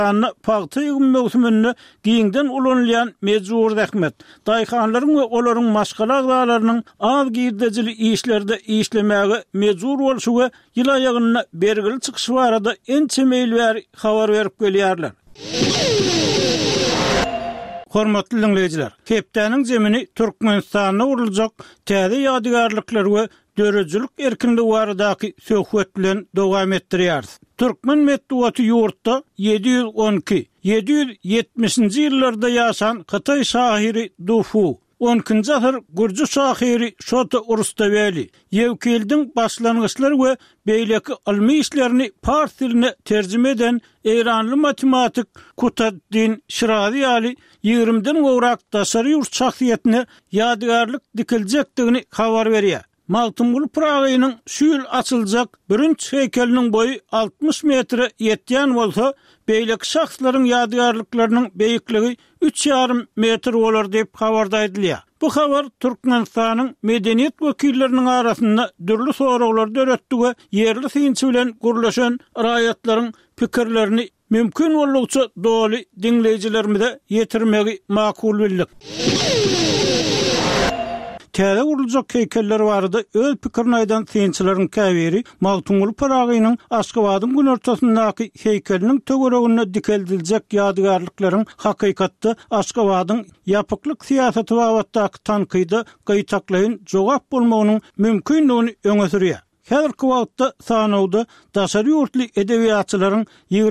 Anna paqtayğın mövsümünde giyinden ulanılan Mecbur Ahmet. Dayxanlaryň we olaryň maşgala agdalarynyň az girdejili işlerde işlemäge mecbur bolşuga ýyl aýagyna bergili çykyşy barada ençe meýil habar berip gelýärler. Hormatly dinleýijiler, Kepdäniň zemini Türkmenistana uruljak täze ýadygarlyklar we dörejülük erkinligi baradaky söhbet bilen dowam etdirýär. Türkmen medeniýeti ýurtda 712-770-nji ýyllarda ýaşan Hytaý şahyry Dufu, 12-nji asyr Gürjü şahyry Şota Urustaveli, Ýewkeldiň başlangyçlary we beýleki ilmi işlerini fars diline terjime eden Eýranly matematik Kutaddin Şirazi ýaly 20-den gowrak daşary ýurt şahsiýetine ýadygarlyk dikiljekdigini habar berýär. Maltumgul Pragynyň şu ýyl açyljak birinçi heýkeliniň boyu 60 metre ýetýän bolsa, beýleki şahslaryň ýadygarlyklarynyň beýikligi 3,5 metr bolar diýip habarda edilýär. Bu habar Türkmenistanyň medeniýet wekilleriniň arasynda dürli soraglar döretdi we yerli synçy bilen gurlaşan raýatlaryň pikirlerini mümkin bolýança doly dinleýijilerimize ýetirmegi makul bildik. Täze uruljak heýkeller barada öz pikirini aýdan synçylaryň käbiri Maltumgul Pragynyň Aşgabatyň gün ortasyndaky heýkeliniň töweregine dikeljek ýadygarlyklaryň hakykatda Aşgabatyň ýapyklyk siýasaty babatdaky tankydy gaýtaklaýyn jogap bolmagynyň mümkinligini öňe sürýär. Häzirki wagtda sanawda daşary ýurtly edebiýatçylaryň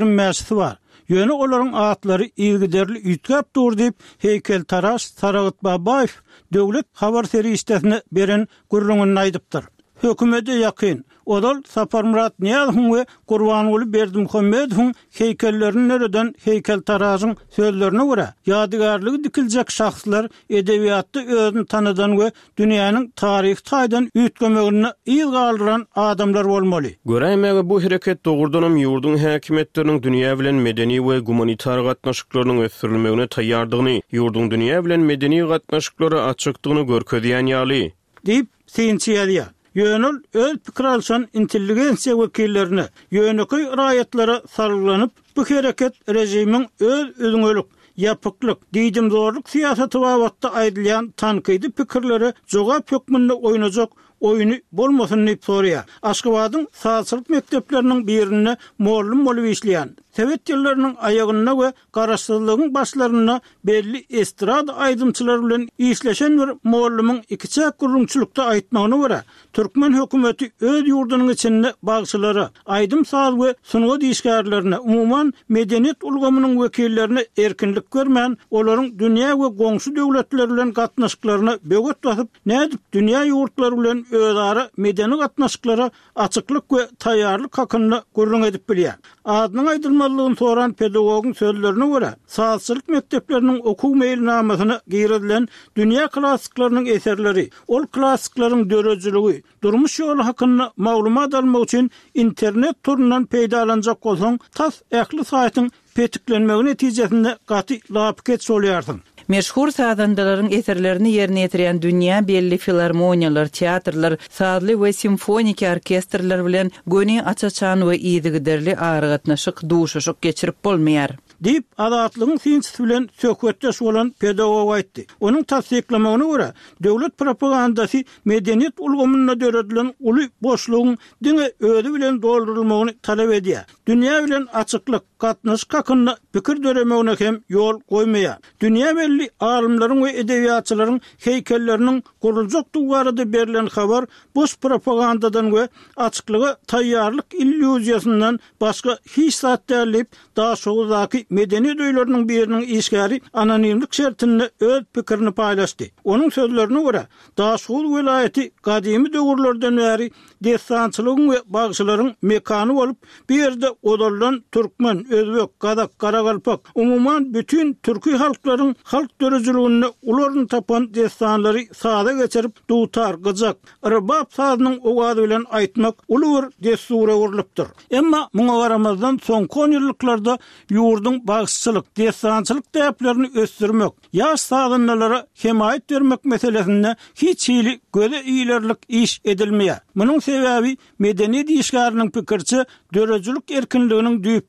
20 bar. Ýöne olaryň atlary ilgiderli ýitgap dur diýip heýkeltaraş Saragat Babaýew döwlet habar serýisine beren gurrungyny aýdypdyr. Hökümete ýakyn Odal Saparmurat Niýazow we Gurbanuly Berdimuhammedowyň heýkellerini nereden heýkeltaraşyň sözlerine görä ýadygarlygy dikiljek şahslar edebiýatda özüni tanadan we dünýäniň taryhy taýdan üýtgemegine ýyl galdyran adamlar bolmaly. Göräýmäge bu hereket dogrudanam ýurdun häkimetleriniň dünýä bilen medeni we humanitar gatnaşyklarynyň ösürilmegine taýýardygyny, ýurdun dünýä bilen medeni gatnaşyklary açykdygyny görkezýän ýaly diýip synçýarýar. Ýönül öz pikir alşan intelligensiýa wekillerine, ýöneköy raýatlara sarylanyp bu hereket rejimiň öz öňölük, ýapyklyk, diýdimdorluk siýasaty babatda aýdylýan tankydy pikirleri jogap hökmünde oýnajak oyunu bolmasyny sorýar. Aşgabatyň sağçylyk mektepleriniň birine mollum bolup işleýän, Sovet ýyllarynyň aýagyna we garaşsyzlygyň başlaryna belli estrad aýdymçylar bilen işleşen bir mollumyň ikiçäk gurrunçylykda aýtmagyna görä, Türkmen hökümeti öz ýurdunyň içinde bagçylary, aýdym saz we sunuwa diýişgärlerine, umumyň medeniýet ulgamynyň wekillerine erkinlik bermän, olaryň dünýä we goňşy döwletler bilen gatnaşyklaryna böget basyp, nädip dünýä ýurtlary bilen özara medeni gatnaşyklara açyklyk we taýýarlyk hakyna gurrun edip bilýär. Adynyň aýdylmalygyny soran pedagogyň sözlerine görä, sağçylyk mekdepleriniň okuw meýilnamasyna giýredilen dünýä klassiklarynyň eserleri, ol klassiklaryň dörejiligi, durmuş ýoly hakyna maglumat almak üçin internet turundan peýdalanjak bolsaň, tas ähli saýtyň petiklenmegi netijesinde gaty lapket bolýarsyň. Meşhur sazandaların eserlerini yerine getiren dünýä belli filarmoniyalar, teatrlar, sazly we simfonik orkestrlar bilen göni açaçan we ýygyderli aýratnaşyk duşuşyk geçirip bolmaýar diýip adatlygyň synçysy bilen söhbetdeş bolan pedagog aýtdy. Onuň tasdiklamagyna görä, döwlet propagandasy medeniýet ulgamyna döredilen uly boşlugyň diňe özi bilen doldurulmagyny talap edýär. Dünýä bilen açyklyk, gatnaşyk hakyna pikir döremegine hem ýol goýmaýar. Dünýä belli alimlaryň we edebiýatçylaryň heýkelleriniň guruljak duwarda berilen habar boş propagandadan we açyklyga taýýarlyk illüziýasyndan başga hiç zat dälip daha şoňdaky medeni döýleriniň biriniň işgäri anonimlik şertinde öz pikirini paýlaşdy. Onuň sözlerine görä, Daşgul welaýaty gadymy döwürlerden bäri destançylygyň we bagçylaryň mekany bolup, bir ýerde odalan türkmen, özbek, kazak, karagalpak, umumyň bütün türki halklaryň halk dörejiligine olaryň tapan destanlary sada geçirip dutar, gyjak, rbab sazynyň owady bilen aýtmak uly bir destura urulypdyr. Emma muňa garamazdan soňky ýyllarda ýurdun bagçylyk, destançylyk täplerini ösdürmek, ýaş sagynlara hemaýet bermek meselesinde hiç hili göze iýlerlik iş edilmeýär. Munyň sebäbi medeni diýişgäriniň pikirçi dörejilik erkinliginiň düýpden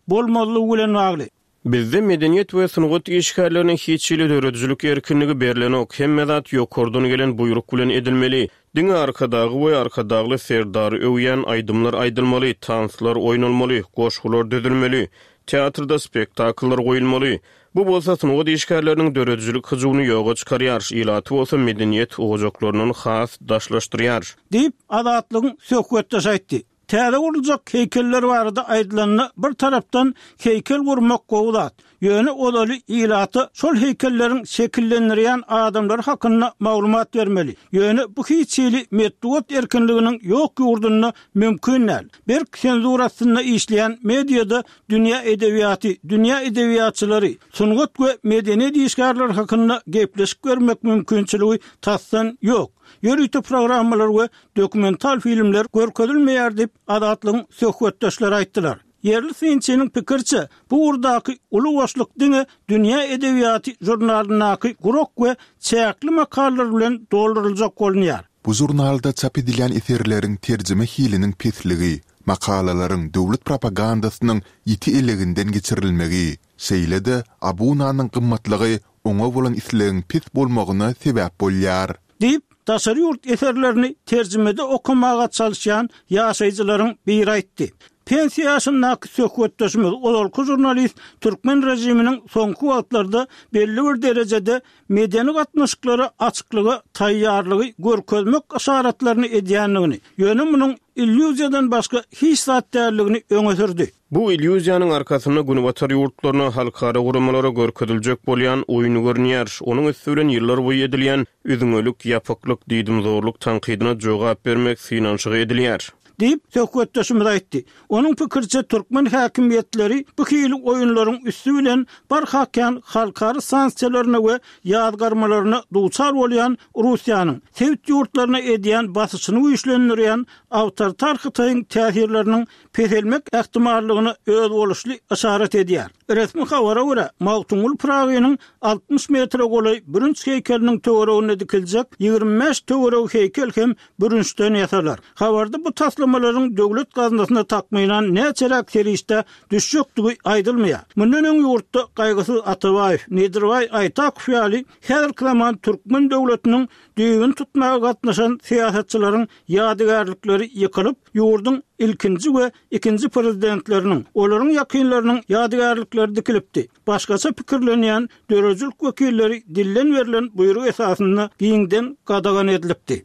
bolmalylygy bilen bagly. Bizde medeniyet we sunugat işgärlerine hiççili döredüjülük erkinligi berilenok hemme zat ýokurdan gelen buyruk bilen edilmeli. Diňe arkadagy we arkadagy serdary öwýän aýdymlar aýdylmaly, tanslar oýnalmaly, goşgular düzülmeli, teatrda spektakllar goýulmaly. Bu bolsa sunugat işgärleriniň döredüjülük hyjyny ýoga çykarýar, ilaty bolsa medeniyet ojaklarynyň has daşlaşdyrýar. Diýip adatlygyň söhbetde aýtdy. Täze urulacak heykeller barada aýdylanna bir tarapdan heykel gurmak gowlat. Ýöne olaly ilaty şol heykelleriň şekillendirýän adamlar hakynda maglumat bermeli. Ýöne bu hiççili metod erkinliginiň ýok ýurduny mümkin näl. Bir senzurasyna işleýän mediada dünýä edebiýaty, dünýä edebiýatçylary, sunugat we medeniýet işgärleri hakynda gepleşip görmek mümkinçiligi tassan ýok. Ýörüýte programmalar we dokumental filmler görkezilmeýär diýip adatlyň söhbetdeşleri aýtdylar. Yerli synçynyň pikirçe, bu urdaky uly başlyk diňe dünýä edebiýaty jurnalynaky gurok we çäkli makallalar bilen dolduryljak bolýar. Bu jurnalda çap edilen eserleriň terjime hiliniň pesligi, makalalaryň döwlet propagandasynyň ýiti eleginden geçirilmegi, şeýle-de abunanyň gymmatlygy oňa bolan islegiň pes bolmagyna sebäp bolýar. Diýip taşary ýurt eserlerini terjimede okumaga çalışan ýaşaýjylaryň biri aýtdy. Pensiýa ýaşyndaky söhbetdeşimiz olalky jurnalist türkmen rejiminiň soňky wagtlarda belli bir derejede medeni gatnaşyklary açyklygy, taýýarlygy görkezmek işaretlerini edýänligini, ýöne munyň illüziýadan başga hiç zat därligini öňe sürdi. Bu illüziýanyň arkasynda günübatar ýurtlaryna halkara guramalara görkeziljek bolýan oýuny görnýär. Onuň üstünden ýyllar boýy edilýän üzüňölük, ýapyklyk, diýdim zorluk tankydyna jogap bermek finansygy edilýär. Deyip söhbetdeşimiz aýtdy. Onuň pikirçe türkmen häkimiýetleri bu hili oýunlaryň üstü bilen barhakan halkary sanksiýalaryna we ýazgarmalaryna duçar bolýan Russiýanyň Sowet ýurtlaryna edýän basyşyny güýçlendirýän awtoritar Hytaýyň täsirleriniň peselmek ähtimallygyny öz boluşly işaret edýär. Resmi habara görä, Mawtungul Pragynyň 60 metre golay birinçi heykeliniň töweregine dikiljek 25 töwereg heykel hem birinçden ýasalar. Habarda bu taslamaların döwlet gazynasyna takmaýlan näçerek serişde düşýükdigi aýdylmaýar. Mundan öň ýurtda Gaýgysy Atabaýew, Nedirbay Aýtakow ýaly häzirki zaman türkmen döwletiniň düýbün tutmaga gatnaşan siýasatçylaryň ýadygarlykları ýykylyp, ýurdun ilkinji we ikinji prezidentleriniň, olaryň ýakynlarynyň ýadygarlyklary dikilipdi. Başgaça pikirlenýän döredüjülük wekilleri dillen berilen buyruk esasynda giňden gadagan edilipdi.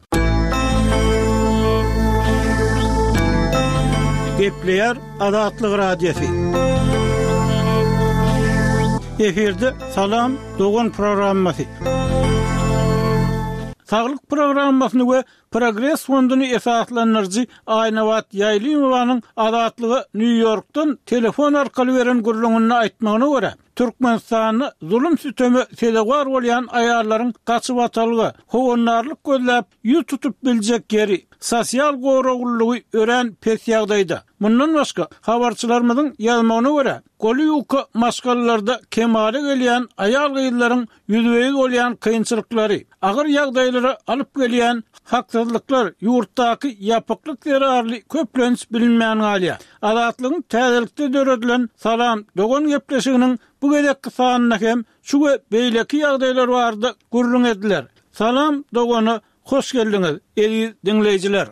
Gepleýär Adatlyk radiosi. Eferde Salam Dogan programmasy. Saglyk programmasyny we Progress fonduny esaslandyrjy Aýnawat Ýaýlymowaň adatlygy New Yorkdan telefon arkaly beren gurulmagyny aýtmagyna görä, Türkmenistany zulüm sütemi sedewar bolýan aýarlaryň gaçyp atalgy, howunarlyk gözläp ýüz tutup biljek ýeri, sosial goragullygy ören pes ýagdaýda. Mundan başga habarçylarymyzyň ýazmagyna görä, Goliyuka maskalarda kemale gelýän aýal gyýlaryň ýüzüňe bolýan kynçylyklary, agyr ýagdaýlary alyp gelýän haksızlyklar ýurtdaky ýapyklyk zerarly köplenç bilinmeýän galýa. Adatlygyň täzelikde döredilen Salam Dogan gepleşiginiň bu gedek kysanyna hem şu beýleki ýagdaýlar barda gurrun ediler. Salam Dogany hoş geldiňiz, eýi dinleýijiler.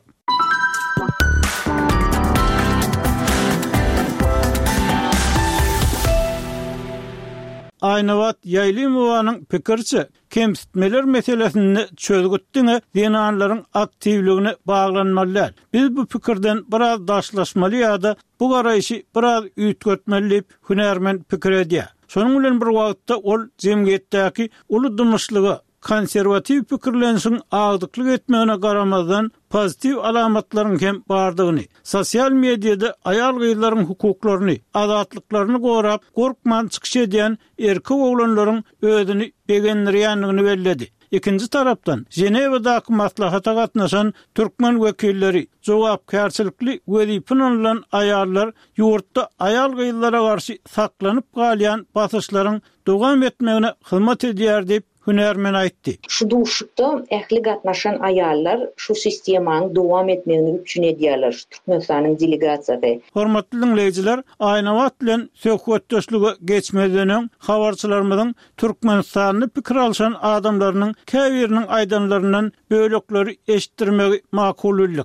Aýnawat Ýaýlymowanyň pikirçe, kemsitmeler meselesini çözgütdiňe dinanlaryň aktivligine baglanmalylar. Biz bu pikirden biraz daşlaşmaly ýa-da bu garaýşy biraz üýtgetmeli hünärmen pikir edýär. Şonuň bilen bir wagtda ol jemgyýetdäki uludymyşlygy, konservativ pikirlenişiň agdyklyk etmegine garamazdan pozitiv alamatlaryň hem bardygyny, sosial mediada aýal gyýlaryň hukuklaryny, adatlyklaryny gorap, gorkman çykyş edýän erkek oglanlaryň özüni begendirýänligini belledi. İkinci tarapdan Jenewadaky maslahata gatnaşan türkmen wekilleri jogapkärçilikli wezipini alan aýallar ýurtda aýal gyýlara garşy saklanyp galýan basyşlaryň dowam etmegine hyzmat edýär diýip hünermen aýtdy. Şu duşukda ähli gatnaşan ayallar şu sistemaň dowam etmegini üçin edýärler. Türkmenistanyň delegasiýasy. Hormatly dinleýijiler, Aýnawat bilen söhbetdeşlige geçmeden habarçylarymyzyň Türkmenistanyny pikir alşan adamlarynyň käbiriniň aýdanlaryndan bölekleri eşitdirmegi makullyk.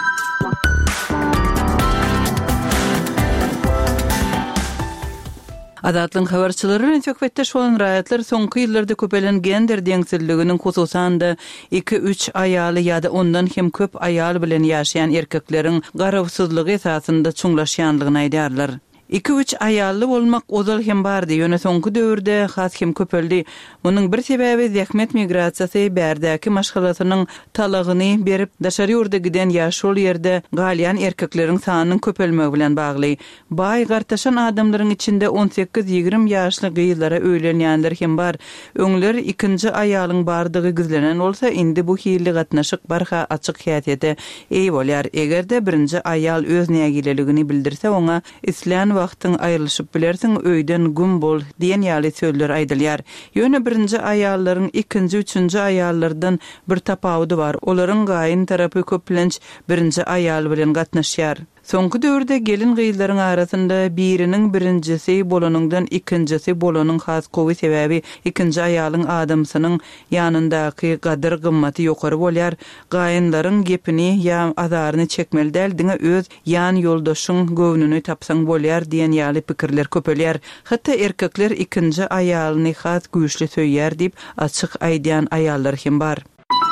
Adatlyň habarçylary bilen söhbetdeş bolan raýatlar soňky ýyllarda köpelen gender deňsizliginiň hususanda 2-3 aýaly ýa-da ondan hem köp aýal bilen ýaşaýan erkekleriň garawsyzlygy esasında çuňlaşýanlygyny aýdarlar. 2-3 aýally bolmak ozal hem bardy. Ýöne soňky döwürde has hem köpeldi. Munyň bir sebebi zähmet migrasiýasy bärdäki maşgalatynyň talagyny berip daşary ýurda giden ýaşul ýerde galýan erkekleriň sanynyň köpelmegi bilen bagly. Baý gartaşan adamlaryň içinde 18-20 ýaşly gyýlara öýlenýänler hem bar. Öňler ikinji aýalyň bardygy gizlenen bolsa, indi bu hili gatnaşyk barha açyk häýetde eý bolýar. Egerde birinji aýal öz nägileligini bildirse, oňa islan wagtyň aýrylyşyp bilersiň, öýden gün bol diýen ýaly sözler aýdylýar. Ýöne birinji aýallaryň ikinji, üçünji aýallardan bir tapawudy bar. Olaryň gaýyn tarapy köplenç birinji aýal bilen gatnaşýar. Soňky döwürde gelin gyýlaryň arasynda biriniň birincisi bolanyňdan ikincisi bolanyň has gowy sebebi ikinji aýalyň adamsynyň ýanyndaky gadyr gymmaty ýokary bolýar. Gaýynlaryň gepini ýa azaryny çekmeli däl, diňe öz ýan ýoldaşyň gownuny tapsaň bolýar diýen ýaly pikirler köpelýär. Hatda erkekler ikinji aýalyny has güýçli söýýär diýip açyk aýdýan aýallar hem bar.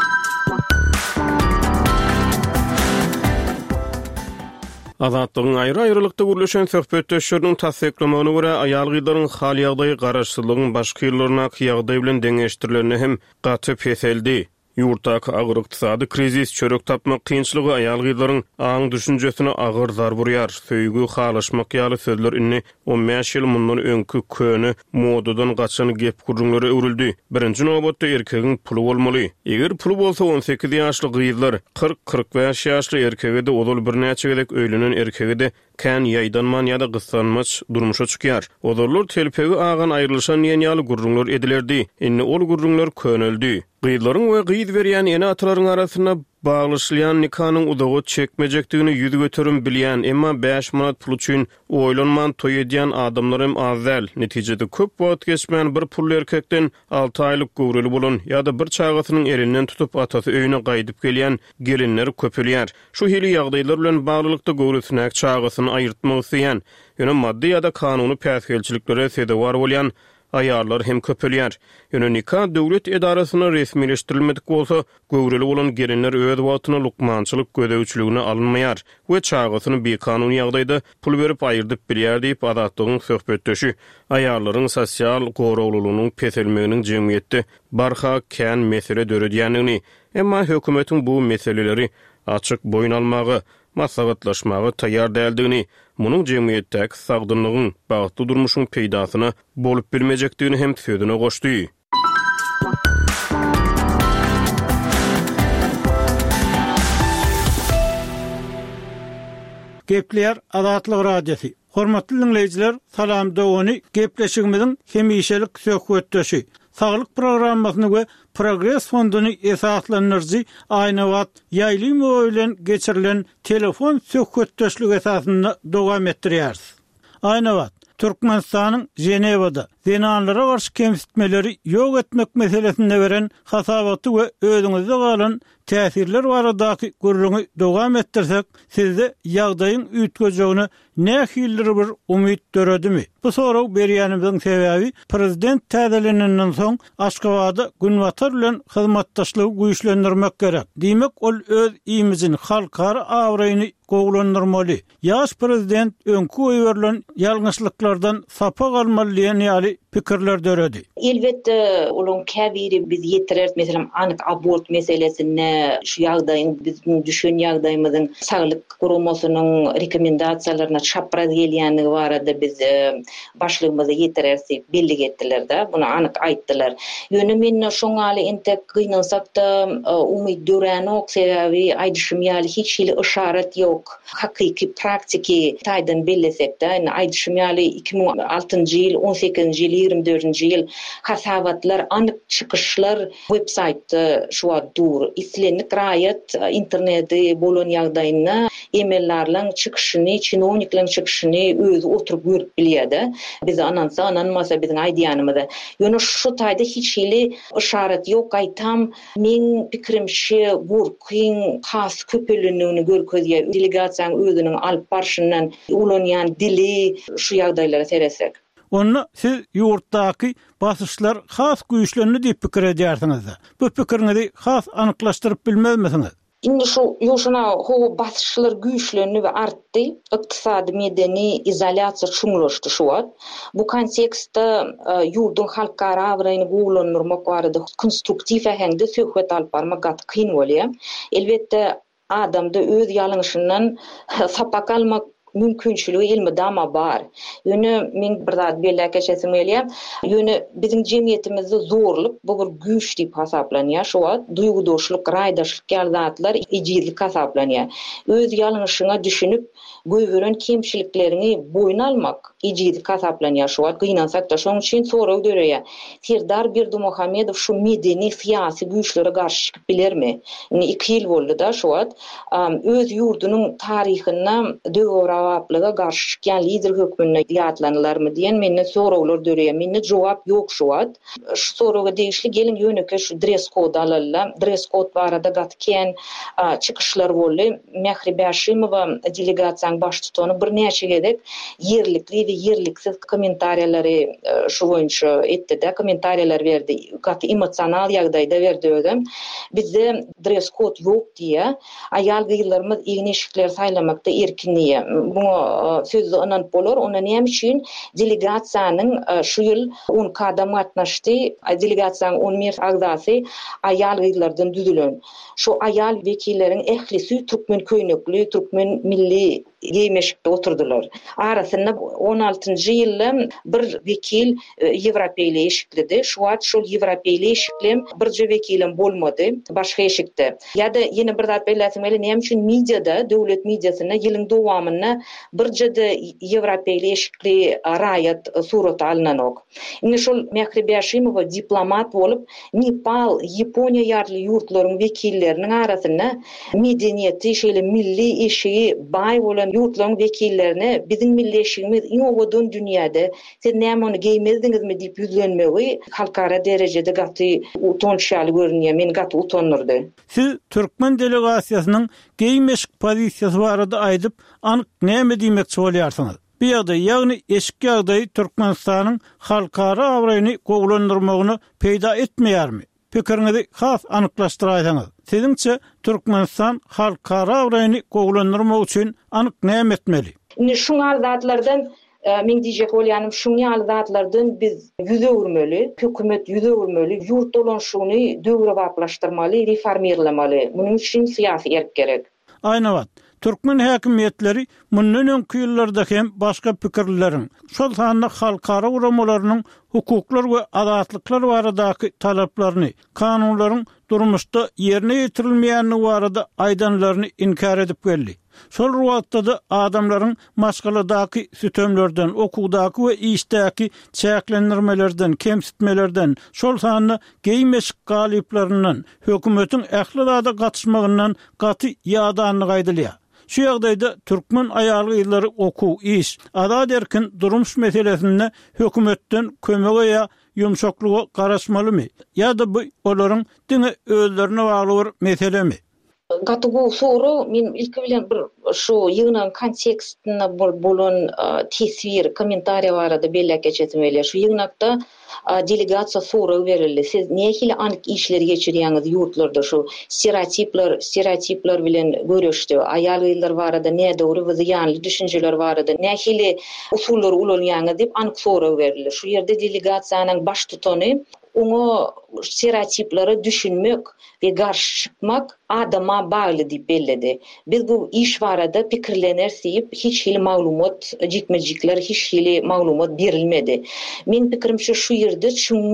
Azatlygyň aýry-aýrylykda gürleşen söhbetdeşleriň tasdiklamagyna görä aýal gyýlaryň hal ýagdaý garaşsyzlygyň başga ýyllarna ýagdaý bilen deňeşdirilenine hem gaty peseldi. Ýurtdaky agyr ykdysady krizis çörek tapmak kynçylygy aýal gyýlaryň aň düşünjesine agyr zar burýar. Söýgü halaşmak ýaly sözler inni 15 ýyl mundan öňkü köni modadan gaçan gep gurrunlary öwrüldi. Birinji nowbatda erkegiň puly bolmaly. Eger puly bolsa 18 ýaşly gyýlar 40-45 ýaşly erkege de ozal bir näçe gedek öýlenen erkege de kän ýaýdanman ýa-da gyssanmaç durmuşa çykýar. Ozallar telpegi agan aýrylyşan ýaly gurrunlar edilerdi. Inni ol gurrunlar köneldi. Gyýlaryň we gyýd berýän ene atalaryň arasyna baglyşylýan nikanyň udagy çekmejekdigini ýüz göterim bilýän, emma 5 manat pul üçin oýlanman toý edýän adamlarym azal. Netijede köp wagt geçmän bir pully erkekden 6 aýlyk gowrely bolan ýa-da bir çagasynyň elinden tutup atasy öýüne gaýdyp gelýän gelinler köpelýär. Şu hili ýagdaýlar bilen baglylykda gowrysynäk çagasyny aýyrtmak isleýän, ýöne maddi ýa-da kanuny päsgelçiliklere sebäp bolýan aýallar hem köpelýär. Ýöne nikah döwlet edarasyna resmileşdirilmedik bolsa, gowrely bolan gelinler öz wagtyna lukmançylyk gödäwçiligine alynmaýar we çagasyny bekanuny ýagdaýda pul berip aýyrdyp bilýär diýip adatlygyň söhbetdeşi aýallaryň sosial gorowlulugynyň peselmeginiň jemgyýetde barha kän mesele döredýänini, emma hökümetiň bu meseleleri açyk boyun almagy, maslahatlaşmagy taýýar däldigini, munyň jemgyýetdäki sagdynlygyň bagtly durmuşyň peýdasyna bolup bilmejekdigini hem söýdüne goşdy. Gepler Azatlyk Radiosu. Hormatly dinleýijiler, salam dowany gepleşigimiziň hemişelik söhbetdeşi. Saglyk programmasyny we Progress fonduny esaslanyrjy Aýnawat ýaýlymy bilen geçirilen telefon söhbetdeşligi esasynda dowam etdirýär. Aýnawat Türkmenistanyň Jenewada zinanlara garşy kemsitmeleri ýok etmek meselesinde beren hasabaty we özüňizde galan täsirler baradaky gurruny dowam etdirsek, sizde ýagdaýyň üýtgejegine nähildir bir umyt döredimi? Bu soraw berýänimiziň sebebi prezident täzelenenden soň Aşgabatda Günwatar bilen hyzmatdaşlygy güýçlendirmek gerek. Diýmek, ol öz iýmizini halkara awraýyny gowlandyrmaly. Ýaş prezident öňkü öýberlen ýalňyşlyklardan sapa galmaly diýen ýaly pikirler döredi. Elbette olun käbiri biz ýetirer, meselem anyk abort meselesine, şu ýagdaýyň bizim düşen ýagdaýymyzyň saglyk gurulmasynyň rekomendasiýalaryna çapraz gelýänligi barada biz başlygymyza ýetirersek belli etdiler-de, bunu anyk aýtdylar. Ýöne men şoňaly entek gynansak da umyt dörenok sebebi aýdyşym ýaly hiç hili işaret ýok. Hakyky praktiki taýdan bellesek de, aýdyşym ýaly 2006-njy ýyl 18-nji ýyl 2024 ýyl hasabatlar, anyk çıkışlar websaytda şu dur. İslenlik raýat interneti bolan ýagdaýyna e-maillerle çıkışını, çinovniklerin çıkışını özü oturup görüp bilýärdi. Biz ananmasa bizim aýdýanymyza. Ýöne şu taýda hiç hili işaret yok. Aýtam, men pikirimçe burkyň has köpelününi görkezýär. Delegasiýaň özüniň alyp barşyndan ulanýan dili şu ýagdaýlara seresek. Onu siz ýurtdaky basyşlar has güýçlerini diýip pikir edýärsiňiz. Bu pikiriňizi has anyklaşdyryp bilmezmisiňiz? Indi şu ýoşuna ho basyşlar güýçlenýär we artdy. Ykdysady medeni izolasiýa çuňlaşdy şu wagt. Bu kontekstde ýurdun halkara awraýyny gowlanyrmak barada konstruktiw ähengde söhbet alyp barmak gat kyn bolýar. Elbetde adamda öz ýalňyşyndan sapak almak mümkinçiligi ilmidama bar. Ýöne men bir zat belli geçesim gelýär. Ýöne bizim jemgyýetimizde zorluk bu bir güýç diýip hasaplanýar. Şoňa duýgudoşluk, raýdaşlyk ýalatlar ejizlik hasaplanýar. Öz ýalňyşyňa düşünüp göýbüren kemçiliklerini boyun almak ejizlik hasaplanýar. Şoňa gynansak da şoň üçin soraw döreýär. Serdar Berdimuhammedow şu medeni syýasy güýçlere garşy çykyp bilermi? 2 ýyl boldy da şoňa öz ýurdunyň taryhyna döwür awaplyga garşy çykýan lider hökmüne ýatlanlarmy diýen menne sorawlar döreýär. Menne jogap ýok şu wagt. Şu sorawa degişli gelin ýöneke şu dress kod alalla. Dress kod barada gatken çykyşlar boldy. Mehribe Haşimowa delegasiýaň baş tutany bir näçe gedek yerlikli we yerliksiz kommentariýalary şu boýunça etdi-de, kommentariýalar berdi. Gat emosional ýagdaýda berdi özüm. Bizde dress kod ýok diýe aýal gyýlarymyz ýeni eşikler saýlamakda erkinliği. Bu sözü ananıp bolar. Ona näme üçin delegasiýanyň şu ýyl 10 kadam gatnaşdy. Delegasiýanyň 10 mer agzasy aýal gyýlardan düzülen. Şu aýal wekilleriň ählisi türkmen köýnekli, türkmen milli giymeşikde oturdular. Arasynda 16-njy ýylda bir wekil Ýewropeýle eşiklidi. Şu wagt şol Ýewropeýle eşiklim birje wekilim bolmady başga eşikde. Ýa-da ýene bir zat belläsim gelýär, näme üçin mediada, döwlet mediasyna ýylyň dowamyna birje-de Ýewropeýle eşikli raýat surat alynanok. Indi şol Mehribe Haşimowa diplomat bolup Nepal, Ýaponiýa ýarly ýurtlaryň wekilleriniň arasynda medeniýeti, şeýle milli eşigi baý bolan ýurtlaryň wekillerini bizim milli eşigimiz ýogadyn dünýäde siz näme onu giýmezdiňizmi diýip ýüzlenmegi halkara derejede gaty utançaly görünýär. Men gaty utanyrdy. Siz Türkmen delegasiýasynyň giýmeşik pozisiýasy barada aýdyp anyk näme diýmekçi bolýarsyňyz? Bu ýagdaý, ýagny eşik ýagdaý Türkmenistanyň halkara awraýyny gowlandyrmagyny peýda etmeýärmi? Pikiriňizi has anyklaşdyraýsaňyz. Siziňçe Türkmenistan halkara awraýyny gowlandyrmak üçin anyk näme etmeli? Şuňa zatlardan men diýjek bolýanym şuňa zatlardan biz ýüze urmeli, hökümet ýüze urmeli, ýurt dolanşygyny döwre wagtlaşdyrmaly, reformirlemaly. Munyň üçin syýasy erk gerek. Ayna wagt. Türkmen häkimetleri mundan öňki ýyllarda hem başga pikirleriň, şol sanda halkara uramalarynyň hukuklar we azatlyklar baradaky talaplaryny, kanunlaryň durmuşda ýerine ýetirilmeýäni barada aýdanlaryny inkar edip geldi. Şol ruwatda da adamlaryň maşgaladaky sütemlerden, okugdaky we işdäki çäklendirmelerden, kemsitmelerden, şol sanda giýmeşik galyplaryndan, hökümetiň ählilada gatnaşmagyndan gaty ýadanlyk aýdylýar. Şu ýagdaýda türkmen aýal gyýlary okuw, iş, azad erkin durmuş meselesinde hökümetden kömek ýa ýumşaklyga garaşmalymy? Ýa-da bu olaryň diňe özlerine bagly bir meselemi? Gaty bu soru men ilki bilen bir şu ýygynyň kontekstine bolan tesir, kommentariýa barada belli geçesim gelýär. Şu ýygnakda delegasiýa soraw berildi. Siz nähili anyk işleri geçirýäňiz ýurtlarda şu stereotipler bilen görüşdi. Aýal gyýlar barada näde dogry we ziýanly düşünjeler barada nähili usullar ulanýaňyz diýip anyk soraw berildi. Şu ýerde delegasiýanyň baş tutany onu stereotiplere düşünmek ve garşy çykmak adama bagly diýip belledi. Biz bu iş barada pikirlener diýip hiç hili maglumat, jikmejikler hiç hili maglumat berilmedi. Men pikirimçe şu ýerde çuňur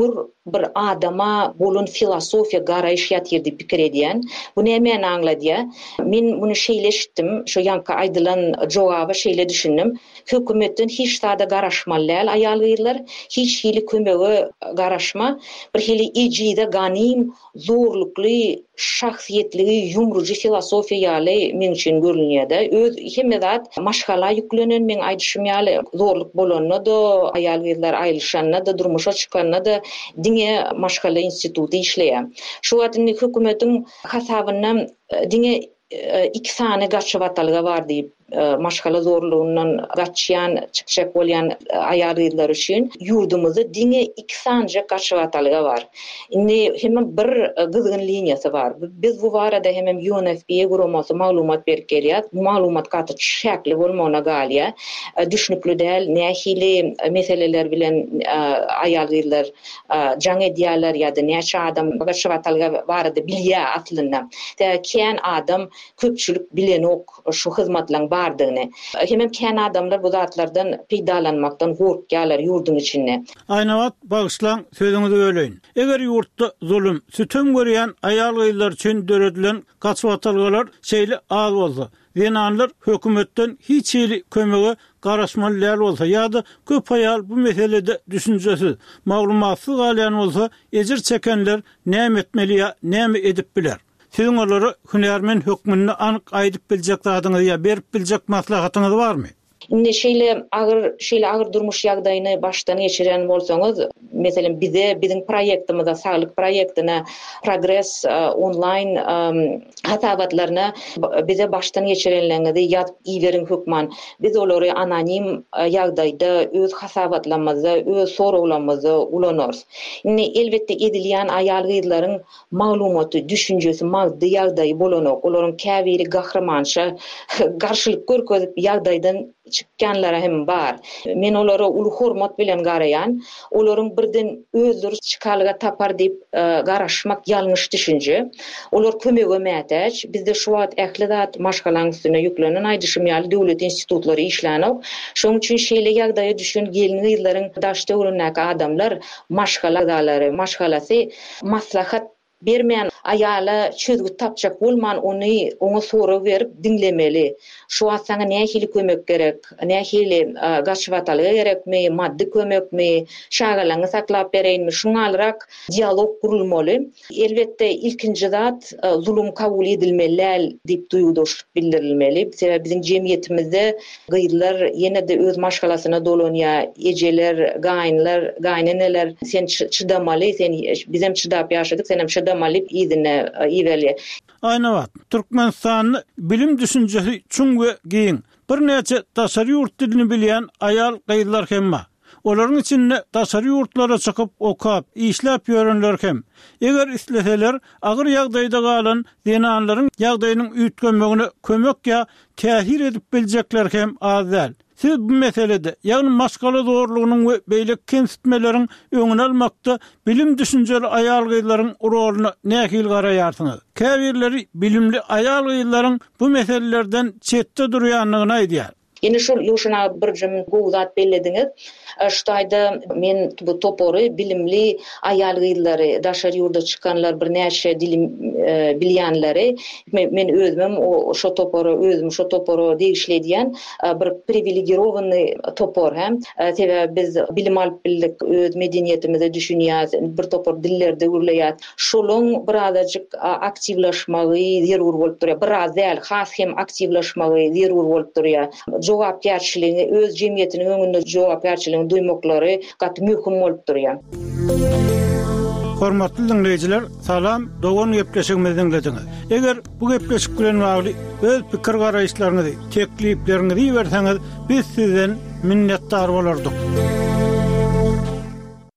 bir adama bolun filosofiya garaýyş ýatyrdy pikir edýän. Bu näme aňladýa? Men bunu şeýleşdim, şu ýanka aýdylan jogaby şeýle düşündim. Hökümetin hiç tada garaşmalar, ayalgylar hiç hili kömegi garaşma, bir hili ejide ganim, zorlukly, şahsiýetligi yumruji filosofiýa ýaly men üçin görünýär. Öz hemmedat maşgala ýüklenen men aýdyşym ýaly zorluk bolanyna da, ayalgylar aýlyşanyna da, durmuşa çykanyna da diňe maşgala instituty işleýär. Şu wagtda hökümetin hasabyna diňe 2 sany gaçywatalga bar diýip maşgala zorluğundan gaçýan, çykjak bolýan aýarlylar üçin ýurdumyzda diňe 2 sany gaçywatalga bar. Indi hemem bir gyzgyn liniýasy bar. Biz bu barada hemem UNFPA gurumasy maglumat berip gelýär. Bu maglumat gaty şäkli bolmagyna galýa. Düşnükli däl, nähili meseleler bilen aýarlylar jaň edýärler ýa-da näçe adam gaçywatalga barada bilýär aslynda. Kän adam köpçülik bilenok şu hyzmatlaryň bardygyny. Hemem kän adamlar bu zatlardan peýdalanmakdan gorkýarlar ýurdun içinde. Aýnawat bagyşlaň sözüňizi böleýin. Eger ýurtda zulüm, sütüm görýän aýalgylar üçin döredilen gaçywatalgalar şeýle az bolsa, zenanlar hökümetden hiç hili kömegi garaşmalar bolsa ýa-da köp aýal bu meselede düşünjesiz, maglumatsyz galýan bolsa, ejir çekenler näme etmeli ýa näme edip biler? Siziň olary hünärmen hökmüni anyk aýdyp biljek zadyňyz ýa berip biljek maslahatyňyz barmy? Indi şeýle agyr durmuş ýagdaýyny başdan geçiren bolsaňyz, meselem biziň proýektimizde saglyk proýektine Progress online hasabatlaryna bize başdan geçirenlerinde ýazyp iýeriň hökman. Biz olary anonim ýagdaýda öz hasabatlamyzda, öz soraglarymyzda ulanyrys. Indi elbetde edilýän aýalgylaryň maglumaty, düşünjesi, magdy ýagdaýy bolanok, olaryň käbiri gahramança garşylyk görkezip ýagdaýdan çykkanlara hem bar. Men olary uly hormat bilen garaýan, olaryň birden özleri çykalyga tapar diýip garaşmak ýalňyş düşünje. Olar kömege mätäç. Bizde şu wagt ähli zat maşgalaň üstüne ýüklenen aýdyşym ýaly döwlet institutlary işlänok. Şoň üçin şeýle ýagdaýa düşen gelini ýyllaryň daşda öwrenäki adamlar maşgalasy maslahat bermeýän aýala çözgü tapjak bolman oňa sorag berip dinlemeli. Şu wagt saňa nähili kömek gerek, nähili gaçywatalga gerekmi, maddi kömekmi, şagalaňy saklap bereýinmi, şuňa alyrak dialog gurulmaly. Elbetde ilkinji zat zulüm kabul edilmeli diýip duýgudaşlyk bildirilmeli. Biziň jemgyýetimizde gyýdylar ýene-de öz maşgalasyna dolanýar, ejeler, gaýnyneler sen çydamaly, sen bizem çydap ýaşadyk, sen hem çydamaly ýa-da iýerli. Aýnawat, Türkmenistanyny bilim düşünjesi çuň we giň bir näçe daşary ýurt dilini bilýän aýal gaýdylar hem bar. Olaryň içinde daşary ýurtlara çykyp okap, işläp ýörenler hem. Eger isleseler, agyr ýagdaýda galan zenanlaryň ýagdaýynyň üýtgenmegine kömek ýa tähir edip biljekler hem az däl. Siz bu meselede, ýagny maşgala zorlugynyň we beýle kemsitmeleriň öňüne almakda bilim düşünjeli aýalgylaryň roluny nähil garaýarsyňyz? Käbirleri bilimli aýalgylaryň bu meselelerden çetde durýanlygyny aýdýar. Yine şuna bir jüm gowzat bellediňiz. Ştaýda men bu topory bilimli aýalgylary, daşary ýurda çykanlar bir näçe dilim bilýänleri, men özüm şo topory degişlediýän bir privilegirowany topor hem. Tebe biz bilim alyp bildik, öz medeniýetimizde düşünýär, bir topor dillerde gürleýär. Şoluň birazajyk aktivlaşmagy zerur bolup durýar. Biraz däl, has hem aktivlaşmagy zerur bolup durýar. Jogapkärçiligi, öz jemgyýetiniň öňünde jogapkärçiligi duymaklary gat möhüm bolup durýar. Hormatly dinleyijiler, salam, dogan gepleşigimizi dinlediňiz. Eger bu gepleşik bilen bagly öz pikir garaýşlaryňyzy, teklipleriňizi berseňiz, biz sizden minnetdar bolardyk.